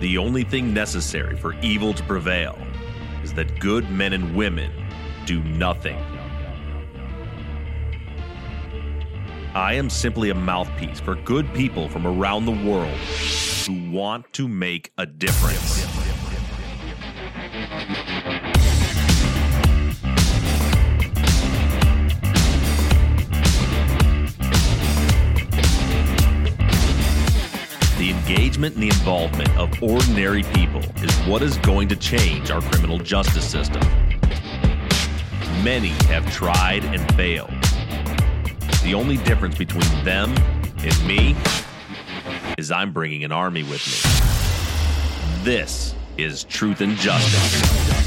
The only thing necessary for evil to prevail is that good men and women do nothing. I am simply a mouthpiece for good people from around the world who want to make a difference. The engagement and the involvement of ordinary people is what is going to change our criminal justice system. Many have tried and failed. The only difference between them and me is I'm bringing an army with me. This is Truth and Justice.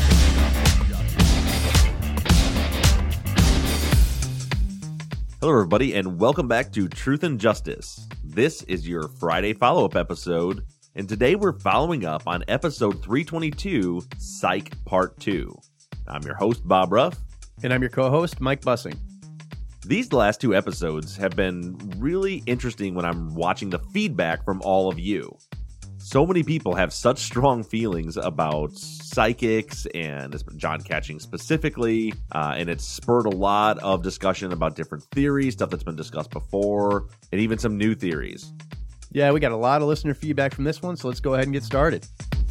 Hello, everybody, and welcome back to Truth and Justice. This is your Friday follow-up episode, and today we're following up on episode 322, Psych Part 2. I'm your host, Bob Ruff. And I'm your co-host, Mike Bussing. These last two episodes have been really interesting when I'm watching the feedback from all of you. So many people have such strong feelings about psychics and John Catching specifically, and it's spurred a lot of discussion about different theories, stuff that's been discussed before, and even some new theories. Yeah, we got a lot of listener feedback from this one, so let's go ahead and get started.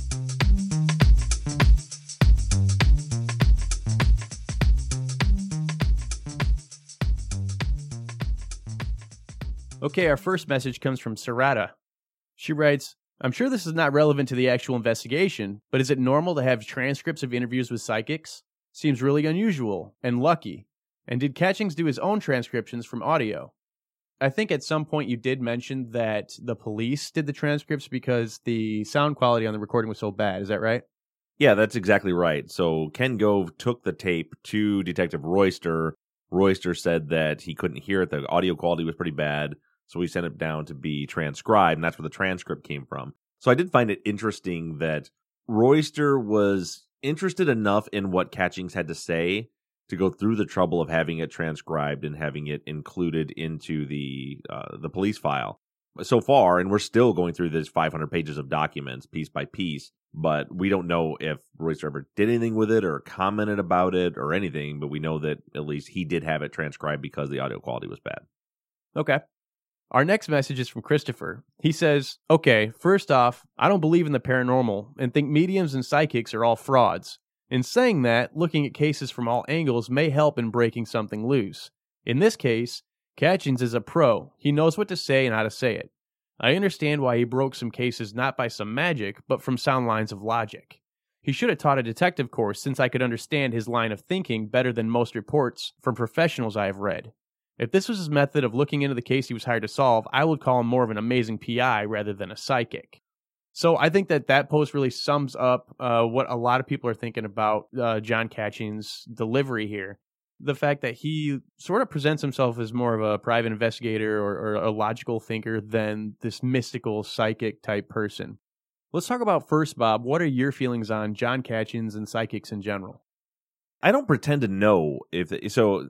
Okay, our first message comes from Sarada. She writes, I'm sure this is not relevant to the actual investigation, but is it normal to have transcripts of interviews with psychics? Seems really unusual and lucky. And did Catchings do his own transcriptions from audio? I think at some point you did mention that the police did the transcripts because the sound quality on the recording was so bad. Is that right? Yeah, that's exactly right. So Ken Gove took the tape to Detective Royster. Royster said that he couldn't hear it. The audio quality was pretty bad. So we sent it down to be transcribed, and that's where the transcript came from. So I did find it interesting that Royster was interested enough in what Catchings had to say to go through the trouble of having it transcribed and having it included into the police file. So far, and we're still going through this 500 pages of documents piece by piece, but we don't know if Royster ever did anything with it or commented about it or anything, but we know that at least he did have it transcribed because the audio quality was bad. Okay. Our next message is from Christopher. He says, okay, first off, I don't believe in the paranormal and think mediums and psychics are all frauds. In saying that, looking at cases from all angles may help in breaking something loose. In this case, Catchings is a pro. He knows what to say and how to say it. I understand why he broke some cases not by some magic, but from sound lines of logic. He should have taught a detective course since I could understand his line of thinking better than most reports from professionals I have read. If this was his method of looking into the case he was hired to solve, I would call him more of an amazing PI rather than a psychic. So I think that post really sums up what a lot of people are thinking about John Catching's delivery here. The fact that he sort of presents himself as more of a private investigator or a logical thinker than this mystical psychic type person. Let's talk about first, Bob, what are your feelings on John Catchings and psychics in general? I don't pretend to know so.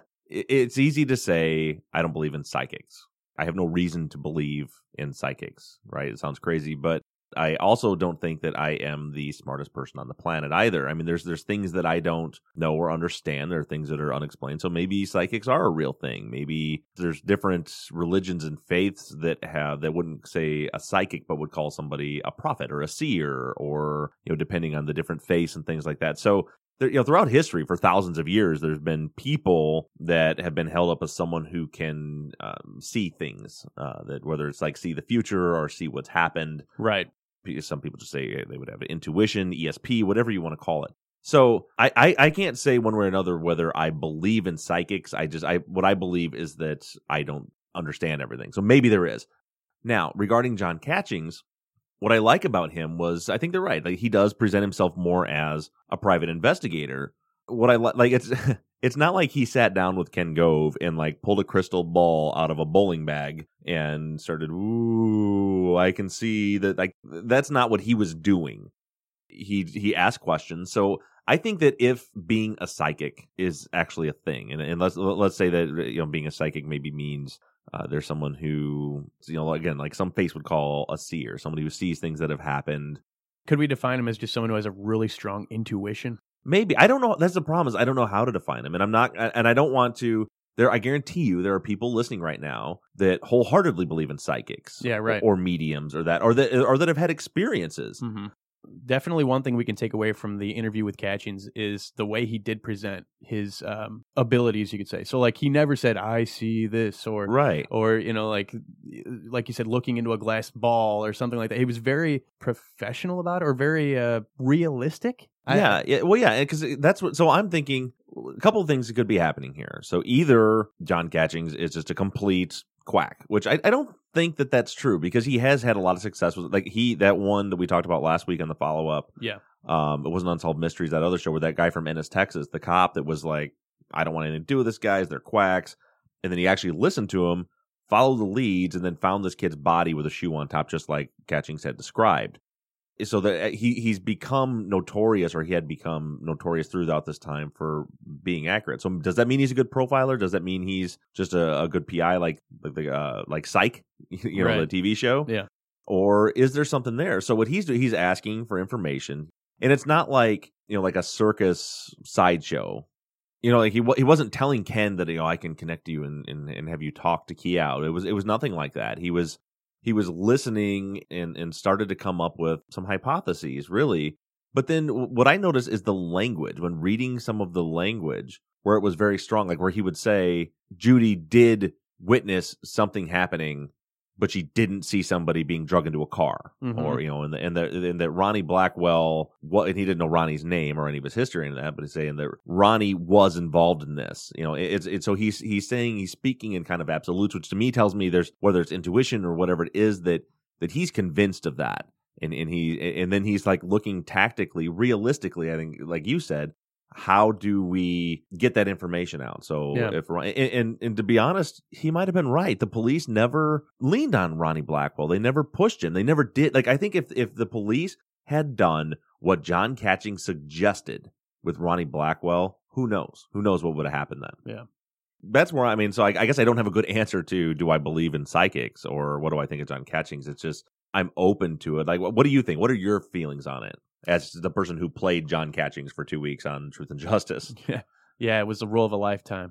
It's easy to say, I don't believe in psychics. I have no reason to believe in psychics, right? It sounds crazy, but I also don't think that I am the smartest person on the planet either. I mean, there's things that I don't know or understand. There are things that are unexplained. So maybe psychics are a real thing. Maybe there's different religions and faiths that wouldn't say a psychic, but would call somebody a prophet or a seer or, depending on the different faiths and things like that. So throughout history, for thousands of years, there's been people that have been held up as someone who can see things, that whether it's like see the future or see what's happened. Right. Some people just say they would have intuition, ESP, whatever you want to call it. So I can't say one way or another whether I believe in psychics. What I believe is that I don't understand everything. So maybe there is. Now, regarding John Catchings, what I like about him was, I think they're right. Like, he does present himself more as a private investigator. What I like, it's not like he sat down with Ken Gove and pulled a crystal ball out of a bowling bag and started, ooh, I can see that. That's not what he was doing. He asked questions. So I think that if being a psychic is actually a thing, and let's say that being a psychic maybe means There's someone who, again, like some face would call a seer, somebody who sees things that have happened. Could we define him as just someone who has a really strong intuition? Maybe. I don't know. That's the problem, is I don't know how to define him. And I don't want to. I guarantee you there are people listening right now that wholeheartedly believe in psychics. Yeah, right. Or mediums or that have had experiences. Mm-hmm. Definitely one thing we can take away from the interview with Catchings is the way he did present his abilities, you could say. So, like, he never said, I see this, or, right. Or, like you said, looking into a glass ball or something like that. He was very professional about it, or very realistic. Because that's what. So I'm thinking a couple of things that could be happening here. So either John Catchings is just a complete quack, which I don't think that that's true, because he has had a lot of success with, like, that one that we talked about last week on the follow up. Yeah. It wasn't Unsolved Mysteries, that other show where that guy from Ennis, Texas, the cop that was like, I don't want anything to do with this guys, they're quacks. And then he actually listened to him, followed the leads, and then found this kid's body with a shoe on top, just like Catchings had described. So that he's become notorious, or he had become notorious throughout this time for being accurate. So does that mean he's a good profiler? Does that mean he's just a good PI, like Psych, right. the TV show? Yeah. Or is there something there? So what he's doing, he's asking for information, and it's not like like a circus sideshow. Like he wasn't telling Ken that I can connect you and have you talk to Key out. It was nothing like that. He was listening and started to come up with some hypotheses, really. But then what I noticed is the language, when reading some of the language, where it was very strong, like where he would say, Judy did witness something happening, but she didn't see somebody being drugged into a car. Mm-hmm. Or, and that Ronnie Blackwell, and he didn't know Ronnie's name or any of his history in that, but he's saying that Ronnie was involved in this. So he's saying, he's speaking in kind of absolutes, which to me tells me there's, whether it's intuition or whatever it is, that he's convinced of that. And then he's like looking tactically, realistically, I think, like you said, how do we get that information out? So and to be honest, he might have been right. The police never leaned on Ronnie Blackwell. They never pushed him. They never did. Like, I think if the police had done what John Catchings suggested with Ronnie Blackwell, who knows? Who knows what would have happened then? Yeah. That's where, so I guess I don't have a good answer to, do I believe in psychics, or what do I think of John Catchings? It's just, I'm open to it. Like, what do you think? What are your feelings on it, as the person who played John Catchings for 2 weeks on Truth and Justice? Yeah, it was the role of a lifetime.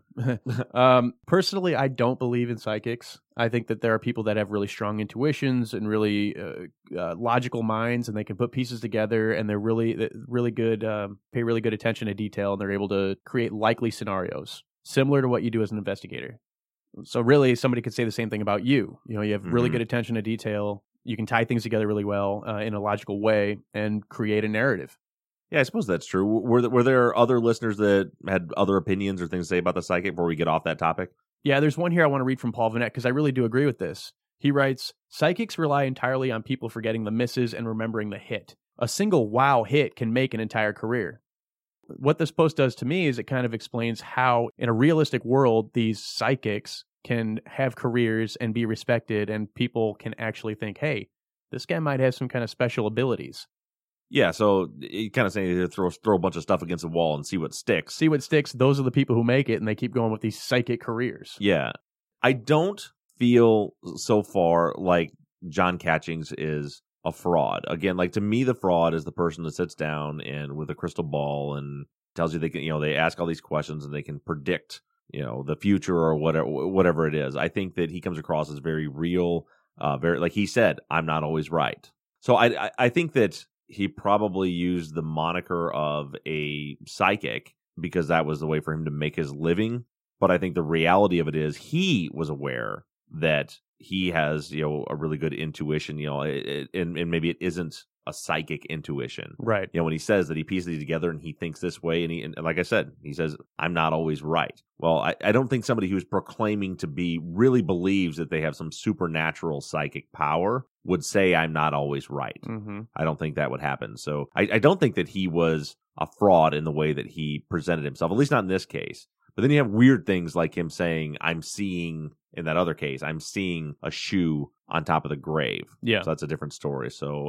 Personally, I don't believe in psychics. I think that there are people that have really strong intuitions and really logical minds, and they can put pieces together, and they're really good, pay really good attention to detail, and they're able to create likely scenarios, similar to what you do as an investigator. So really, somebody could say the same thing about you. You have really good attention to detail. You can tie things together really well in a logical way and create a narrative. Yeah, I suppose that's true. Were there other listeners that had other opinions or things to say about the psychic before we get off that topic? Yeah, there's one here I want to read from Paul Vanette, because I really do agree with this. He writes, psychics rely entirely on people forgetting the misses and remembering the hit. A single wow hit can make an entire career. What this post does to me is it kind of explains how, in a realistic world, these psychics can have careers and be respected, and people can actually think, hey, this guy might have some kind of special abilities. Yeah, so you kind of saying throw a bunch of stuff against the wall and see what sticks. See what sticks. Those are the people who make it, and they keep going with these psychic careers. Yeah. I don't feel so far like John Catchings is a fraud. Again, like, to me, the fraud is the person that sits down and with a crystal ball and tells you they can, they ask all these questions and they can predict, the future or whatever it is. I think that he comes across as very real, very, like he said, I'm not always right. So I think that he probably used the moniker of a psychic because that was the way for him to make his living. But I think the reality of it is he was aware that he has, a really good intuition, and maybe it isn't a psychic intuition. Right. When he says that he pieces it together and he thinks this way, and like I said, he says, I'm not always right. Well, I don't think somebody who's proclaiming to be really believes that they have some supernatural psychic power would say, I'm not always right. Mm-hmm. I don't think that would happen. So I don't think that he was a fraud in the way that he presented himself, at least not in this case. But then you have weird things like him saying, I'm seeing, in that other case, I'm seeing a shoe on top of the grave. Yeah. So that's a different story. So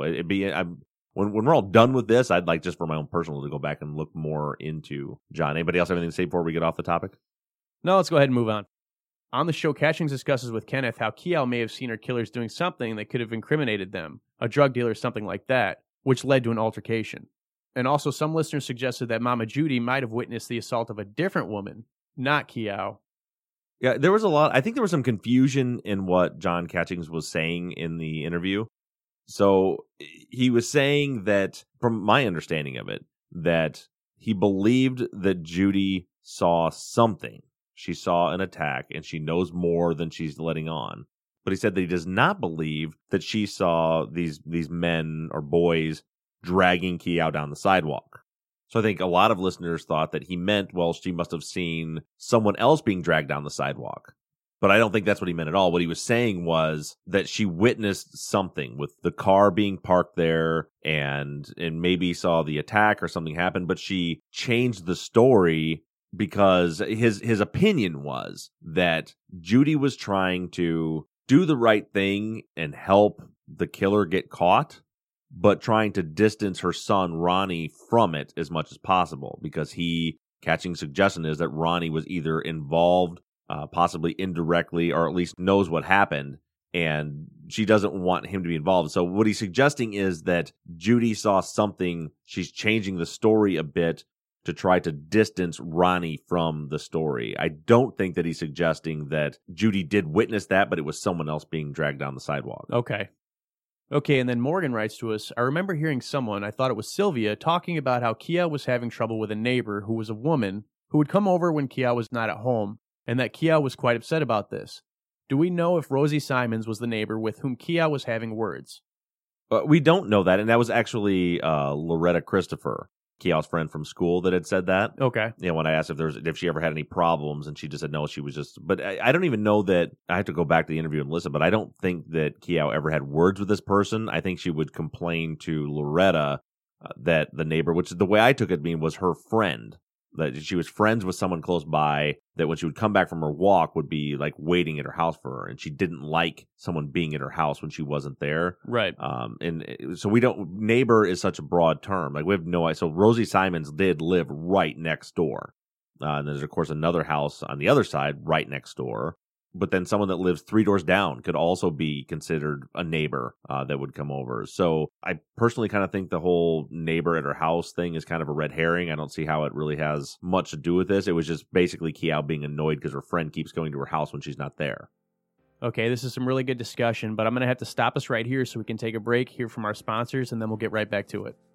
when we're all done with this, I'd like, just for my own personal, to go back and look more into John. Anybody else have anything to say before we get off the topic? No, let's go ahead and move on. On the show, Catchings discusses with Kenneth how Kiao may have seen her killers doing something that could have incriminated them, a drug dealer or something like that, which led to an altercation. And also, some listeners suggested that Mama Judy might have witnessed the assault of a different woman, not Kiao. Yeah, there was a lot. I think there was some confusion in what John Catchings was saying in the interview. So he was saying that, from my understanding of it, that he believed that Judy saw something. She saw an attack, and she knows more than she's letting on. But he said that he does not believe that she saw these men or boys dragging Kiao down the sidewalk. So I think a lot of listeners thought that he meant, well, she must have seen someone else being dragged down the sidewalk. But I don't think that's what he meant at all. What he was saying was that she witnessed something with the car being parked there and maybe saw the attack or something happen, but she changed the story because his opinion was that Judy was trying to do the right thing and help the killer get caught, but trying to distance her son, Ronnie, from it as much as possible, because Catching's suggestion is that Ronnie was either involved, possibly indirectly, or at least knows what happened, and she doesn't want him to be involved. So what he's suggesting is that Judy saw something, she's changing the story a bit to try to distance Ronnie from the story. I don't think that he's suggesting that Judy did witness that, but it was someone else being dragged down the sidewalk. Okay, and then Morgan writes to us, I remember hearing someone, I thought it was Sylvia, talking about how Kiao was having trouble with a neighbor who was a woman who would come over when Kiao was not at home, and that Kiao was quite upset about this. Do we know if Rosie Simons was the neighbor with whom Kiao was having words? We don't know that, and that was actually Loretta Christopher, Kiao's friend from school, that had said that. Okay. Yeah, when I asked if she ever had any problems, and she just said no, she was just. But I don't even know that. I have to go back to the interview and listen, but I don't think that Kiao ever had words with this person. I think she would complain to Loretta that the neighbor, which the way I took it being was her friend, that she was friends with someone close by, that when she would come back from her walk would be like waiting at her house for her, and she didn't like someone being at her house when she wasn't there. Right. And so we don't, neighbor is such a broad term. Like we have no idea. So Rosie Simons did live right next door. And there's of course another house on the other side right next door. But then someone that lives 3 doors down could also be considered a neighbor that would come over. So I personally kind of think the whole neighbor at her house thing is kind of a red herring. I don't see how it really has much to do with this. It was just basically Kiao being annoyed because her friend keeps going to her house when she's not there. Okay, this is some really good discussion, but I'm going to have to stop us right here so we can take a break, hear from our sponsors, and then we'll get right back to it.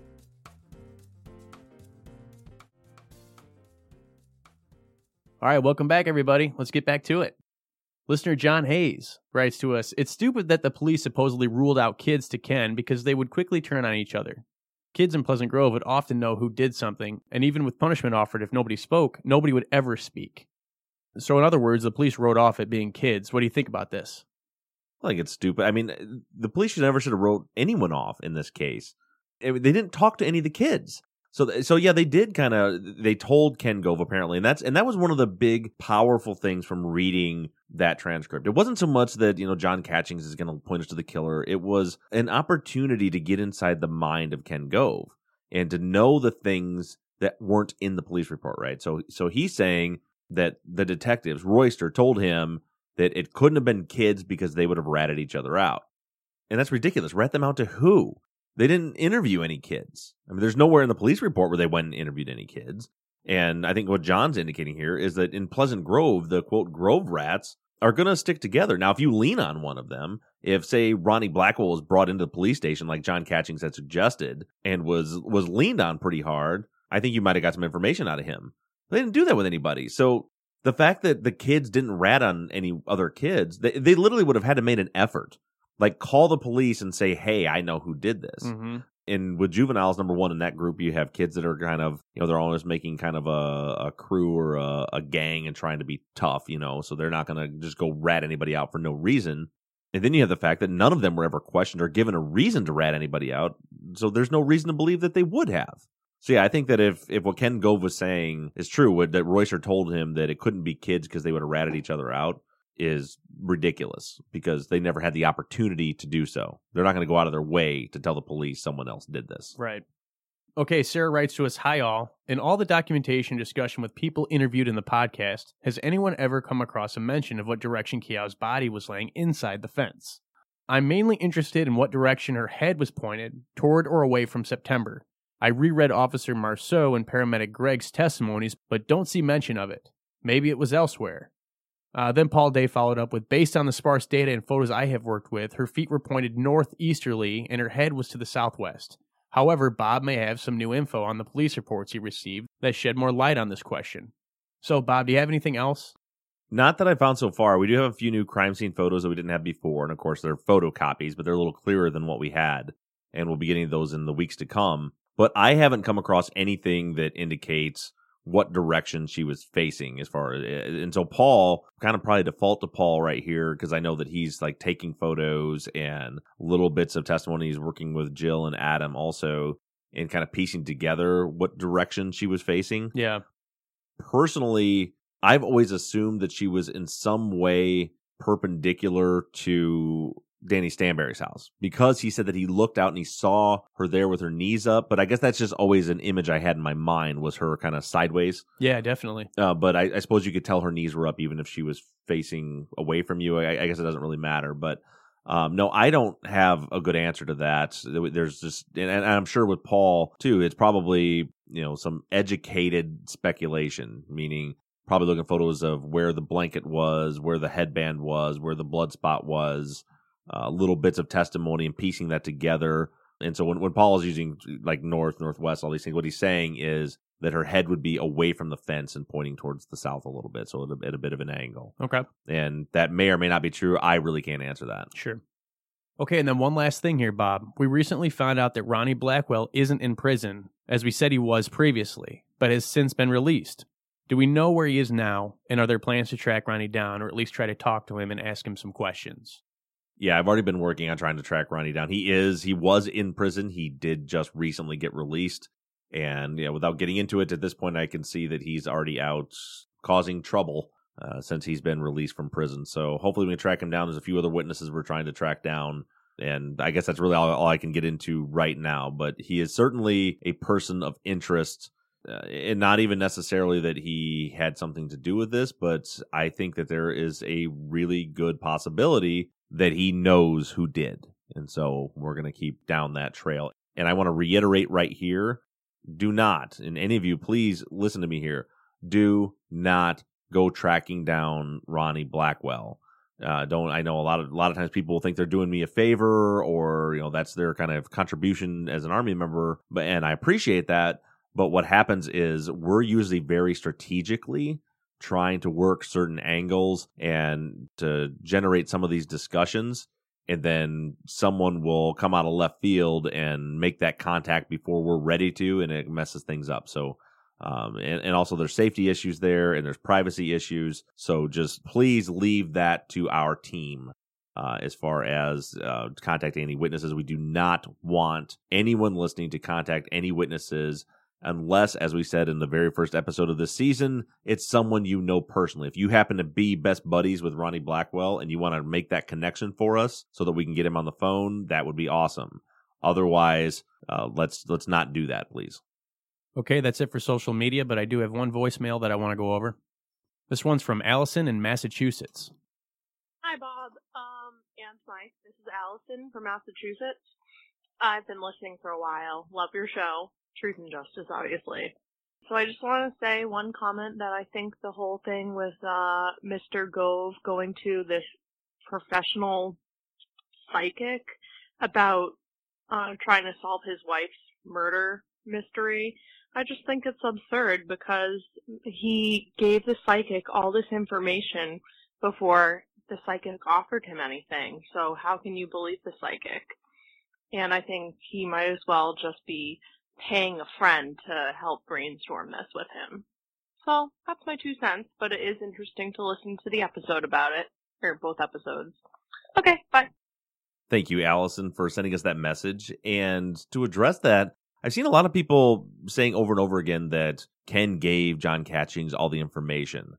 All right, welcome back, everybody. Let's get back to it. Listener John Hayes writes to us, it's stupid that the police supposedly ruled out kids to Ken because they would quickly turn on each other. Kids in Pleasant Grove would often know who did something, and even with punishment offered if nobody spoke, nobody would ever speak. So in other words, the police wrote off it being kids. What do you think about this? I think it's stupid. I mean, the police should have wrote anyone off in this case. They didn't talk to any of the kids. So yeah, they did they told Ken Gove apparently, and that was one of the big powerful things from reading that transcript. It wasn't so much that, John Catchings is going to point us to the killer. It was an opportunity to get inside the mind of Ken Gove and to know the things that weren't in the police report, right? So he's saying that the detectives, Royster, told him that it couldn't have been kids because they would have ratted each other out. And that's ridiculous. Rat them out to who? They didn't interview any kids. I mean, there's nowhere in the police report where they went and interviewed any kids. And I think what John's indicating here is that in Pleasant Grove, the, quote, Grove rats are going to stick together. Now, if you lean on one of them, if, say, Ronnie Blackwell was brought into the police station like John Catchings had suggested and was leaned on pretty hard, I think you might have got some information out of him. They didn't do that with anybody. So the fact that the kids didn't rat on any other kids, they literally would have had to make an effort. Like, call the police and say, hey, I know who did this. Mm-hmm. And with juveniles, number one, in that group, you have kids that are kind of, they're always making kind of a crew or a gang and trying to be tough, so they're not going to just go rat anybody out for no reason. And then you have the fact that none of them were ever questioned or given a reason to rat anybody out. So there's no reason to believe that they would have. So yeah, I think that if what Ken Gove was saying is true, that Royster told him that it couldn't be kids because they would have ratted each other out, is ridiculous because they never had the opportunity to do so. They're not going to go out of their way to tell the police someone else did this. Right. Okay, Sarah writes to us, "Hi all. In all the documentation discussion with people interviewed in the podcast, has anyone ever come across a mention of what direction Kiao's body was laying inside the fence? I'm mainly interested in what direction her head was pointed, toward or away from September. I reread Officer Marceau and paramedic Greg's testimonies, but don't see mention of it. Maybe it was elsewhere." Then Paul Day followed up with, "Based on the sparse data and photos I have worked with, her feet were pointed northeasterly and her head was to the southwest. However, Bob may have some new info on the police reports he received that shed more light on this question." So, Bob, do you have anything else? Not that I found so far. We do have a few new crime scene photos that we didn't have before, and of course they're photocopies, but they're a little clearer than what we had, and we'll be getting those in the weeks to come. But I haven't come across anything that indicates what direction she was facing as far as, and so Paul, kind of probably default to Paul right here, because I know that he's like taking photos and little bits of testimonies, working with Jill and Adam also, and kind of piecing together what direction she was facing. Yeah. Personally, I've always assumed that she was in some way perpendicular to Danny Stanberry's house, because he said that he looked out and he saw her there with her knees up. But I guess that's just always an image I had in my mind, was her kind of sideways. Yeah, definitely. But I suppose you could tell her knees were up even if she was facing away from you. I guess it doesn't really matter. But no, I don't have a good answer to that. There's just, and I'm sure with Paul too, it's probably, some educated speculation, meaning probably looking at photos of where the blanket was, where the headband was, where the blood spot was, little bits of testimony, and piecing that together. And so when Paul is using like north, northwest, all these things, what he's saying is that her head would be away from the fence and pointing towards the south a little bit, so at a bit of an angle. Okay. And that may or may not be true. I really can't answer that. Sure. Okay, and then one last thing here, Bob. We recently found out that Ronnie Blackwell isn't in prison, as we said he was previously, but has since been released. Do we know where he is now, and are there plans to track Ronnie down, or at least try to talk to him and ask him some questions? Yeah, I've already been working on trying to track Ronnie down. He was in prison. He did just recently get released. And without getting into it, at this point, I can see that he's already out causing trouble since he's been released from prison. So hopefully we can track him down. There's a few other witnesses we're trying to track down. And I guess that's really all I can get into right now. But he is certainly a person of interest. And not even necessarily that he had something to do with this, but I think that there is a really good possibility that he knows who did. And so we're going to keep down that trail. And I want to reiterate right here, do not, and any of you, please listen to me here, do not go tracking down Ronnie Blackwell. I know a lot of times people think they're doing me a favor, or that's their kind of contribution as an Army member, and I appreciate that. But what happens is we're usually very strategically trying to work certain angles and to generate some of these discussions, and then someone will come out of left field and make that contact before we're ready to, and it messes things up. So and also there's safety issues there, and there's privacy issues, so just please leave that to our team. As far as contacting any witnesses, we do not want anyone listening to contact any witnesses unless, as we said in the very first episode of this season, it's someone you know personally. If you happen to be best buddies with Ronnie Blackwell and you want to make that connection for us so that we can get him on the phone, that would be awesome. Otherwise, let's not do that, please. Okay, that's it for social media, but I do have one voicemail that I want to go over. This one's from Allison in Massachusetts. Hi, Bob. And Mike. This is Allison from Massachusetts. I've been listening for a while. Love your show. Truth and Justice, obviously. So I just want to say one comment that I think the whole thing with Mr. Gove going to this professional psychic about trying to solve his wife's murder mystery, I just think it's absurd because he gave the psychic all this information before the psychic offered him anything. So how can you believe the psychic? And I think he might as well just be paying a friend to help brainstorm this with him. So that's my 2 cents, but it is interesting to listen to the episode about it, or both episodes. Okay, bye. Thank you, Allison, for sending us that message. And to address that, I've seen a lot of people saying over and over again that Ken gave John Catchings all the information.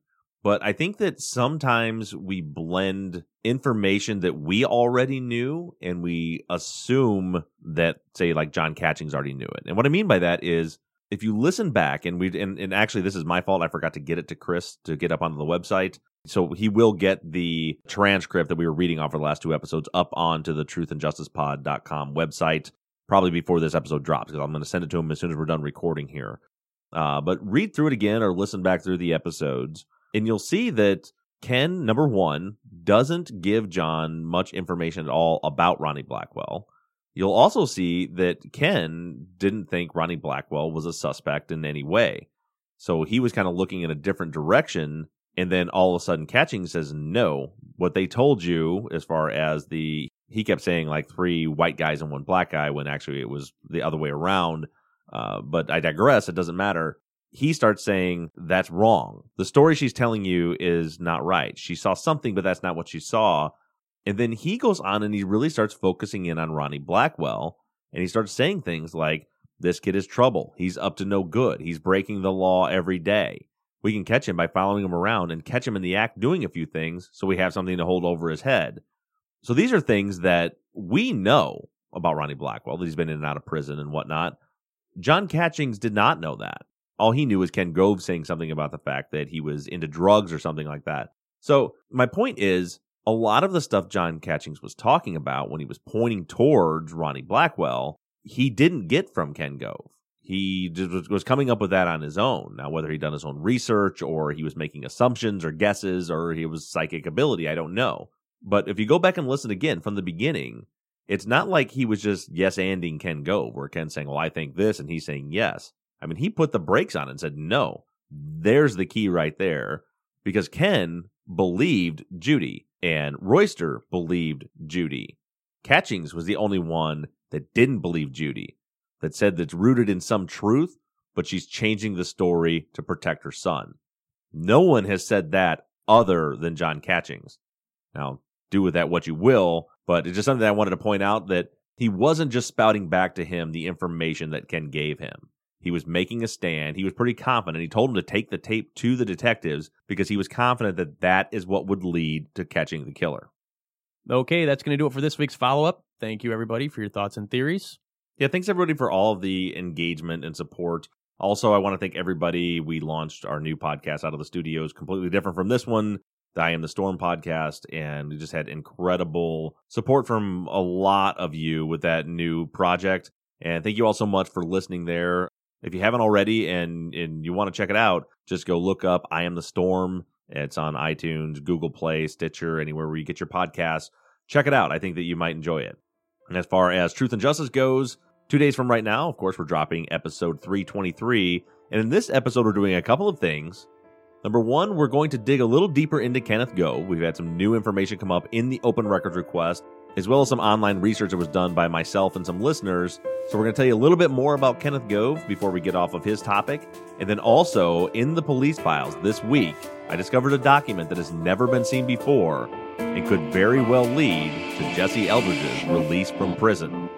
But I think that sometimes we blend information that we already knew and we assume that, say, like John Catchings already knew it. And what I mean by that is if you listen back, and actually this is my fault, I forgot to get it to Chris to get up onto the website. So he will get the transcript that we were reading off for the last 2 episodes up onto the truthandjusticepod.com website, probably before this episode drops, because I'm going to send it to him as soon as we're done recording here. But read through it again or listen back through the episodes, and you'll see that Ken, number one, doesn't give John much information at all about Ronnie Blackwell. You'll also see that Ken didn't think Ronnie Blackwell was a suspect in any way. So he was kind of looking in a different direction, and then all of a sudden Catchings says, no, what they told you as far as he kept saying like 3 white guys and 1 black guy, when actually it was the other way around. But I digress, it doesn't matter. He starts saying, that's wrong. The story she's telling you is not right. She saw something, but that's not what she saw. And then he goes on and he really starts focusing in on Ronnie Blackwell. And he starts saying things like, this kid is trouble. He's up to no good. He's breaking the law every day. We can catch him by following him around and catch him in the act doing a few things so we have something to hold over his head. So these are things that we know about Ronnie Blackwell, that he's been in and out of prison and whatnot. John Catchings did not know that. All he knew was Ken Gove saying something about the fact that he was into drugs or something like that. So my point is, a lot of the stuff John Catchings was talking about when he was pointing towards Ronnie Blackwell, he didn't get from Ken Gove. He just was coming up with that on his own. Now, whether he'd done his own research or he was making assumptions or guesses or he was psychic ability, I don't know. But if you go back and listen again from the beginning, it's not like he was just yes-anding Ken Gove, where Ken's saying, well, I think this, and he's saying yes. I mean, he put the brakes on it and said, no, there's the key right there, because Ken believed Judy and Royster believed Judy. Catchings was the only one that didn't believe Judy, that said that's rooted in some truth, but she's changing the story to protect her son. No one has said that other than John Catchings. Now, do with that what you will, but it's just something that I wanted to point out, that he wasn't just spouting back to him the information that Ken gave him. He was making a stand. He was pretty confident. He told him to take the tape to the detectives because he was confident that that is what would lead to catching the killer. Okay, that's going to do it for this week's follow-up. Thank you, everybody, for your thoughts and theories. Yeah, thanks, everybody, for all of the engagement and support. Also, I want to thank everybody. We launched our new podcast out of the studios, completely different from this one, the I Am the Storm podcast, and we just had incredible support from a lot of you with that new project. And thank you all so much for listening there. If you haven't already and you want to check it out, just go look up I Am the Storm. It's on iTunes, Google Play, Stitcher, anywhere where you get your podcasts. Check it out. I think that you might enjoy it. And as far as Truth and Justice goes, 2 days from right now, of course, we're dropping episode 323. And in this episode, we're doing a couple of things. Number one, we're going to dig a little deeper into Kenneth Gove. We've had some new information come up in the open records request, as well as some online research that was done by myself and some listeners. So we're going to tell you a little bit more about Kenneth Gove before we get off of his topic. And then also, in the police files this week, I discovered a document that has never been seen before and could very well lead to Jesse Eldridge's release from prison.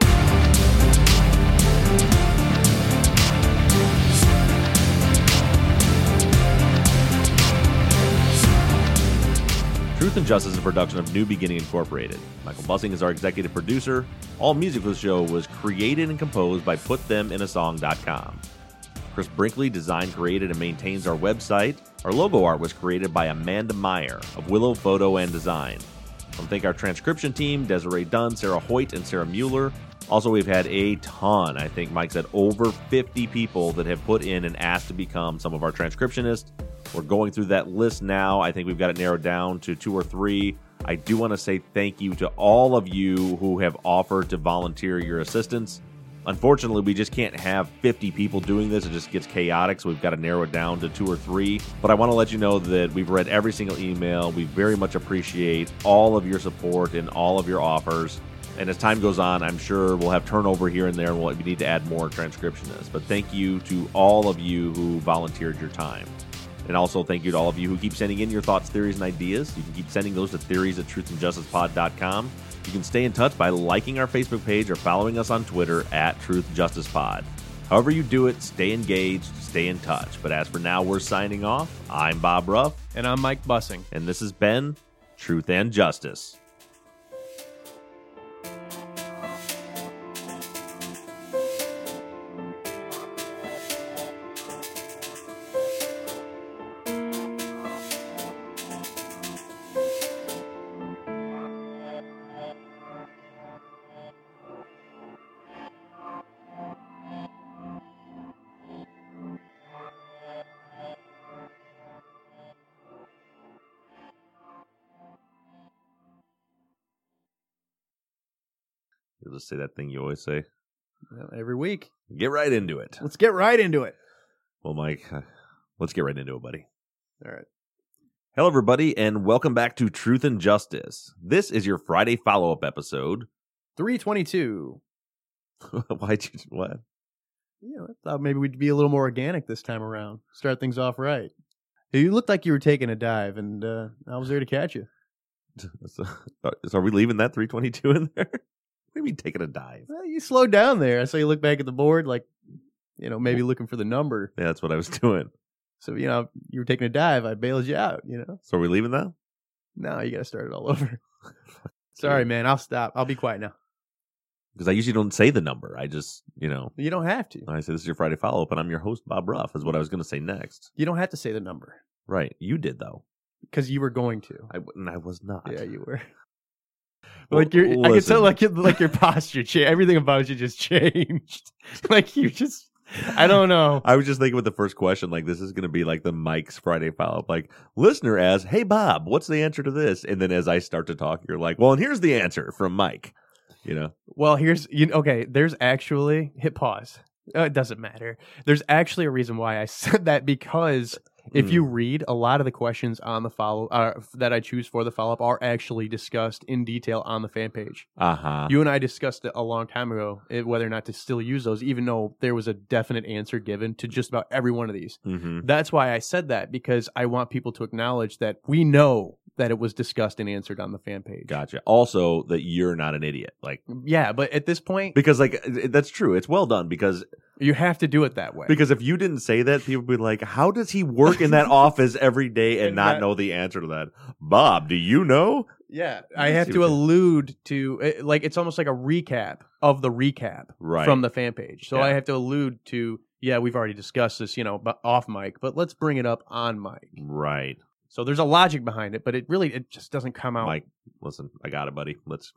Truth and Justice is a production of New Beginning Incorporated. Michael Bussing is our executive producer. All music for the show was created and composed by PutThemInASong.com. Chris Brinkley designed, created, and maintains our website. Our logo art was created by Amanda Meyer of Willow Photo and Design. I want to thank our transcription team, Desiree Dunn, Sarah Hoyt, and Sarah Mueller. Also, we've had a ton, I think Mike said over 50 people that have put in and asked to become some of our transcriptionists. We're going through that list now. I think we've got it narrowed down to 2 or 3. I do want to say thank you to all of you who have offered to volunteer your assistance. Unfortunately, we just can't have 50 people doing this. It just gets chaotic, so we've got to narrow it down to 2 or 3. But I want to let you know that we've read every single email. We very much appreciate all of your support and all of your offers. And as time goes on, I'm sure we'll have turnover here and there, and we need to add more transcriptionists. But thank you to all of you who volunteered your time. And also thank you to all of you who keep sending in your thoughts, theories, and ideas. You can keep sending those to theories@truthandjusticepod.com. You can stay in touch by liking our Facebook page or following us on Twitter @TruthJusticePod. However you do it, stay engaged, stay in touch. But as for now, we're signing off. I'm Bob Ruff. And I'm Mike Bussing. And this has been Truth and Justice. You'll just say that thing you always say. Every week. Get right into it. Let's get right into it. Well, Mike, let's get right into it, buddy. All right. Hello, everybody, and welcome back to Truth and Justice. This is your Friday follow-up episode. 322. Why'd you... What? Yeah, I thought maybe we'd be a little more organic this time around. Start things off right. You looked like you were taking a dive, and I was there to catch you. So are we leaving that 322 in there? What do you mean taking a dive? Well, you slowed down there. I saw you look back at the board like, maybe looking for the number. Yeah, that's what I was doing. So, you were taking a dive. I bailed you out, So are we leaving that? No, you got to start it all over. Sorry, man. I'll stop. I'll be quiet now. Because I usually don't say the number. I just, You don't have to. I say this is your Friday follow-up, and I'm your host, Bob Ruff, is what I was going to say next. You don't have to say the number. Right. You did, though. Because you were going to. I was not. Yeah, you were. Well, I can tell like your posture changed. Everything about you just changed. Like you just, I don't know. I was just thinking with the first question, like this is going to be like the Mike's Friday follow-up. Like listener asks, "Hey Bob, what's the answer to this?" And then as I start to talk, you're like, "Well, and here's the answer from Mike." Well, okay. There's actually hit pause. It doesn't matter. There's actually a reason why I said that because if you read a lot of the questions on the that I choose for the follow-up are actually discussed in detail on the fan page. You and I discussed it a long time ago whether or not to still use those, even though there was a definite answer given to just about every one of these. Mm-hmm. That's why I said that, because I want people to acknowledge that we know that it was discussed and answered on the fan page. Gotcha. Also, that you're not an idiot. Like, yeah, but at this point, because like that's true. It's well done because you have to do it that way. Because if you didn't say that, people would be like, "How does he work in that office every day and not know the answer to that?" Bob, do you know? Yeah, I have to allude to like it's almost like a recap of the recap from the fan page. So I have to allude to, we've already discussed this, off mic, but let's bring it up on mic. Right. So there's a logic behind it, but it just doesn't come out. Mike, listen, I got it, buddy. Let's.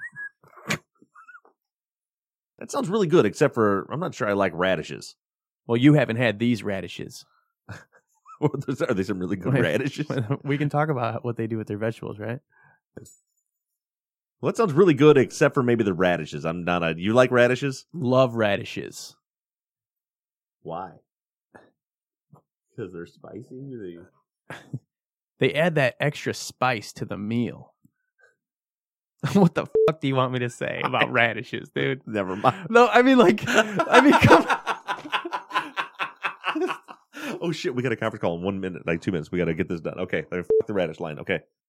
That sounds really good, except for I'm not sure I like radishes. Well, you haven't had these radishes. Are they some really good radishes? We can talk about what they do with their vegetables, right? Well, that sounds really good, except for maybe the radishes. I'm not a. You like radishes? Love radishes. Why? Because they're spicy. They add that extra spice to the meal. What the fuck do you want me to say about radishes, dude? Never mind. No, come. Oh shit, we got a conference call in 1 minute, like 2 minutes. We got to get this done. Okay, fuck the radish line. Okay.